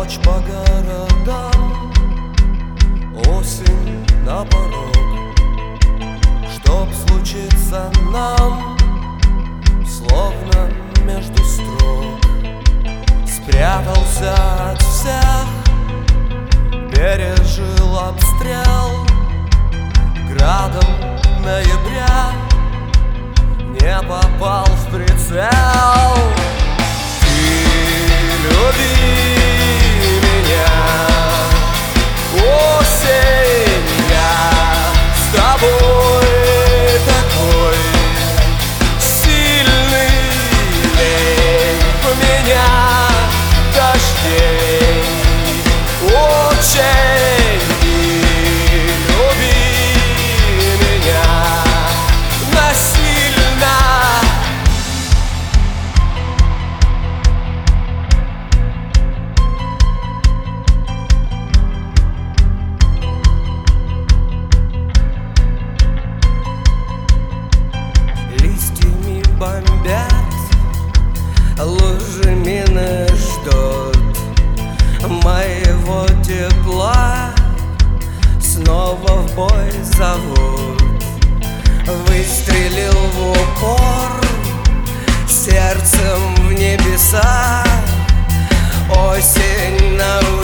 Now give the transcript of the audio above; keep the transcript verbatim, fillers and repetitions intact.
Ночь по городам, осень на порог. Чтоб случиться нам, словно между строк, спрятался от всех, пережил обстрел. Градом ноября не попал в прицел. Ты люби меня, осень, я с тобой такой сильный. Лей в меня дождей очень. И люби меня насильно. Листьями бомбят, лужи мины ждут моего тепла, снова в бой зовут. Выстрелил в упор, сердцем в небеса. Осень на